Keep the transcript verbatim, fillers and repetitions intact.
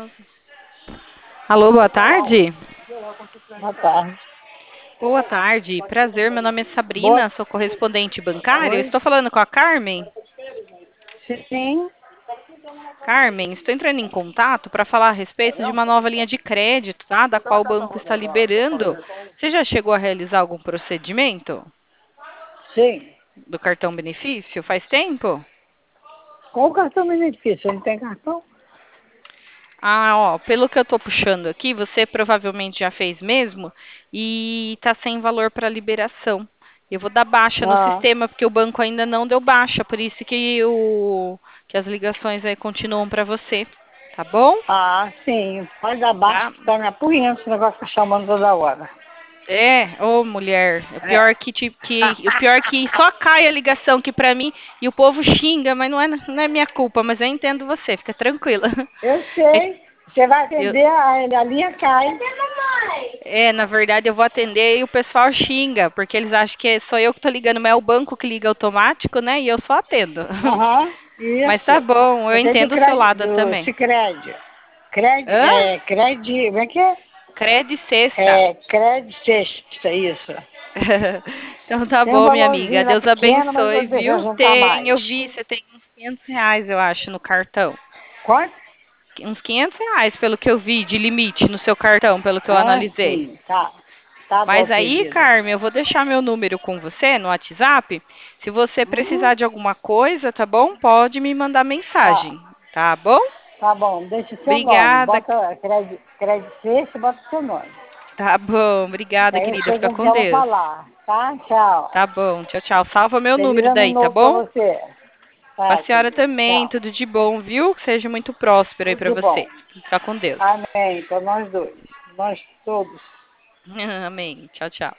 Alô, boa tarde. Boa tarde. Boa tarde, prazer. Meu nome é Boa... Sabrina, sou correspondente bancário. Oi? Estou falando com a Carmen. Sim. Carmen, estou entrando em contato para falar a respeito de uma nova linha de crédito, tá? Da qual o banco está liberando. Você já chegou a realizar algum procedimento Sim. do cartão benefício? Faz tempo? Qual o cartão benefício? Não tem cartão? Ah, ó, pelo que eu tô puxando aqui, você provavelmente já fez mesmo e tá sem valor para liberação. Eu vou dar baixa no Ah, sistema porque o banco ainda não deu baixa, por isso que o que as ligações aí continuam para você, tá bom? ah, sim. Pode dar baixo Tá? que tá me apurrinhando esse negócio fica chamando toda hora. É, ô mulher, o É. pior que, te- que o pior que só cai a ligação aqui pra mim e o povo xinga, mas não é, não é minha culpa, mas eu entendo você, fica tranquila. Eu É, sei. Você vai eu, atender, a, a linha cai. É, na verdade eu vou atender e o pessoal xinga, porque eles acham que sou eu que tô ligando, mas é o banco que liga automático, né? E eu só atendo. Aham, Mas tá isso. bom, eu Atende do, entendo o seu cred... lado do também. Cicred. Cred... Hã? É, cred... Como é que é? Crede sexta. É, Cred Sexta, isso. Então tá Tem um bom, minha amiga. valorzinho lá Deus pequeno, mas abençoe, eu desejo viu? juntar Tem, mais. eu vi, você tem uns quinhentos reais, eu acho, no cartão. Quanto? Uns quinhentos reais, pelo que eu vi, de limite no seu cartão, pelo que eu Ah, analisei. sim, tá. Tá bom, Mas aí, querida. Carmen, eu vou deixar meu número com você no WhatsApp. Se você precisar Uhum. de alguma coisa, tá bom? Pode me mandar Tá, mensagem, tá bom? tá bom. Deixa o seu nome. Obrigada. Bota crédito, crédito sexta, bota o seu nome. Tá bom, obrigada, Aí eu querida. chego Fica aqui com já vou Deus. falar. Tá? Tchau. Tá bom, tchau, tchau. Salva meu Feliz número ano daí, tá novo pra bom? você. A Tá, senhora querida. também, Tchau. tudo de bom, viu? Que seja muito próspero aí Tudo pra de bom. você. Fica com Deus. Amém. Para nós dois. Nós todos. Amém. Tchau, tchau.